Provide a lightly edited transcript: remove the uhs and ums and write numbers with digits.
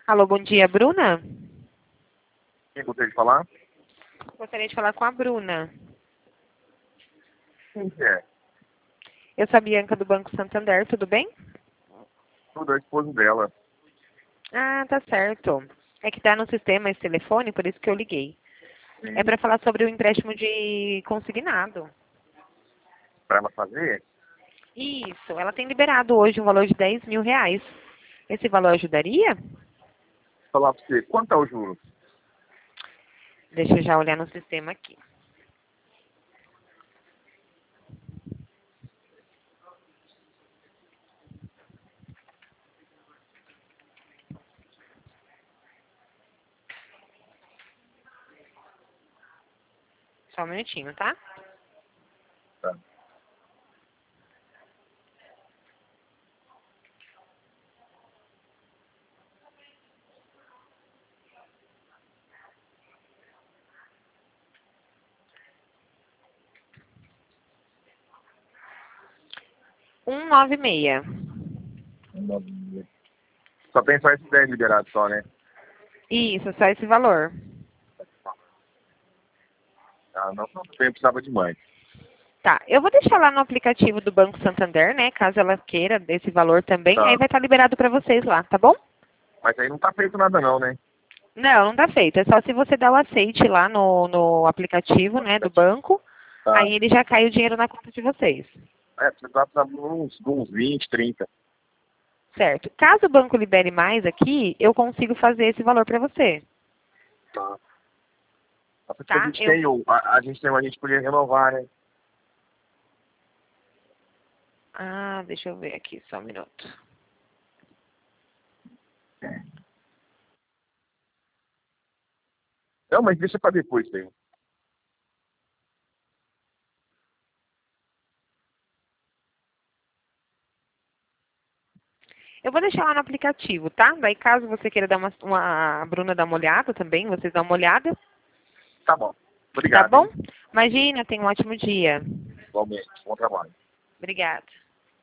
Alô, bom dia, Bruna? Quem gostaria de falar? Gostaria de falar com a Bruna. Quem que é? Eu sou a Bianca do Banco Santander, tudo bem? Tudo é o esposo dela. Ah, tá certo. É que tá no sistema esse telefone, por isso que eu liguei. É Sim. para falar sobre o empréstimo de consignado. Pra ela fazer? Isso, ela tem liberado hoje um valor de R$ 10.000. Esse valor ajudaria? Falar pra você, quanto é o juro? Deixa eu já olhar no sistema aqui. Só um minutinho, tá? Tá. R$ 196. Só tem só esses 10 liberados só, né? Isso, só esse valor. Ah, não, não tem, precisava de mais. Tá, eu vou deixar lá no aplicativo do Banco Santander, né? Caso ela queira desse valor também, aí Tá. vai estar liberado para vocês lá, tá bom? Mas aí não tá feito nada não, né? Não, não tá feito. É só se você der o aceite lá no aplicativo, né, do banco, Tá. aí ele já cai o dinheiro na conta de vocês. Você tá precisando de uns 20, 30. Certo. Caso o banco libere mais aqui, eu consigo fazer esse valor para você, Tá. Porque tá? a gente podia renovar, né? Ah, deixa eu ver aqui, só um minuto. Não, mas deixa pra depois, tem. Eu vou deixar lá no aplicativo, tá? Daí caso você queira dar a Bruna dar uma olhada também, vocês dão uma olhada, Tá bom. tá Obrigado, bom? hein? Imagina, tenha um ótimo dia. Igualmente. Bom trabalho. Obrigada.